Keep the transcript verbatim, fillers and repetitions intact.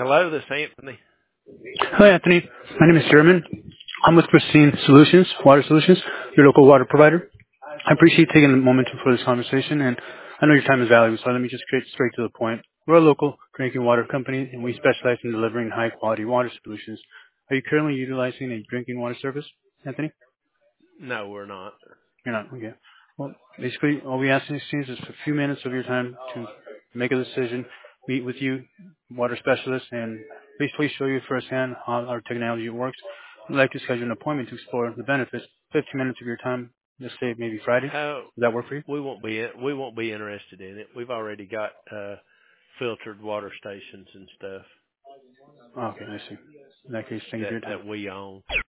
Hello, this is Anthony. Hi, Anthony. My name is Sherman. I'm with Pristine Solutions, Water Solutions, your local water provider. I appreciate taking a moment for this conversation, and I know your time is valuable, so let me just get straight to the point. We're a local drinking water company, and we specialize in delivering high-quality water solutions. Are you currently utilizing a drinking water service, Anthony? No, we're not. You're not. Okay. Well, basically, all we ask in exchange is a few minutes of your time to make a decision, meet with you, water specialist, and basically show you firsthand how our technology works. We'd like to schedule an appointment to explore the benefits. fifteen minutes of your time, let's say maybe Friday. Oh, Does that work for you? we won't be we won't be interested in it. We've already got uh filtered water stations and stuff Okay, I see. In that case, thank you that for your time. that we own.